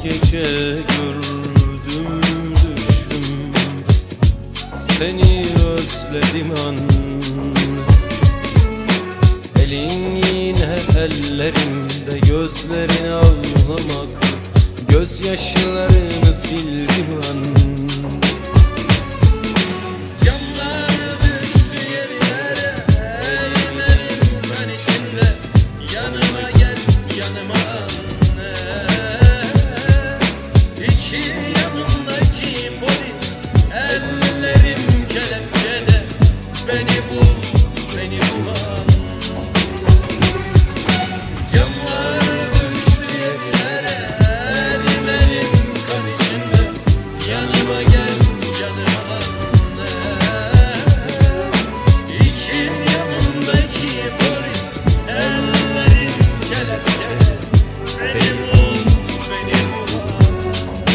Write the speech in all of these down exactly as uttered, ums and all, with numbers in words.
gece gördüm düşüm, seni özledim an. Elin yine ellerimde, gözlerin ağlamak, gözyaşlarını sildim an. Beni bul, beni bulan. Camlar düştü yerlere, elim elim kan içinde. Yanıma gel, yanıma anne. İçin yanımdaki polis, ellerim kelepçe. Beni bul, beni bulan.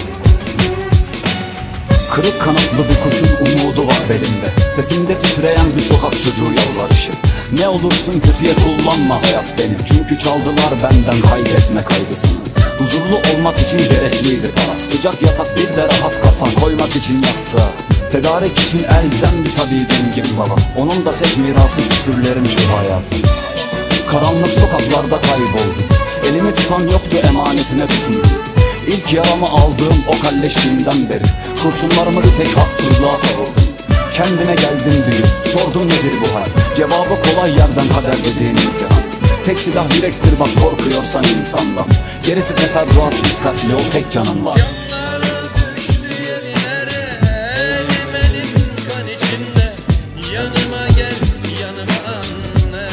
Kırık kanatlı bir kuşun umudu var belimde. Sesinde titreyen bir sokak çocuğu yalvarışı. Ne olursun kötüye kullanma hayat beni. Çünkü çaldılar benden kaybetme kaygısını. Huzurlu olmak için gerekliydi para. Sıcak yatak bir de rahat kafan koymak için yastığa. Tedarik için elzemdi tabii zengin baba. Onun da tek mirası küfürlerin şu hayatı. Karanlık sokaklarda kayboldum. Elimi tutan yoktu, emanetine tutundum. İlk yaramı aldığım o kalleş günden beri kurşunlarımı bir tek haksızlığa savurdum. Kendime geldim büyük, sordum nedir bu hal? Cevabı kolay yerden kader dediğin imtihan. Tek silah yürektir bak, korkuyorsan insandan. Gerisi teferruat, dikkatli ol, tek canın var. Camlar düştü yerlere, elim elim kan içinde. Yanıma gel, yanıma anne.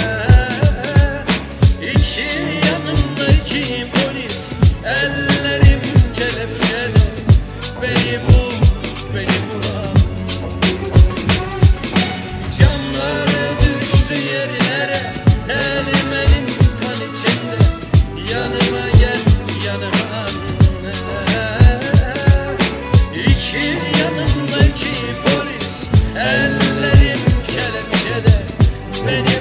İki yanımdaki polis, ellerim kelepçeli. Beni bul, beni bulan. Yerlere, elim elim kan içinde. Yanıma gel, yanıma anne. İki yanımdaki polis, ellerim kelepçede. Beni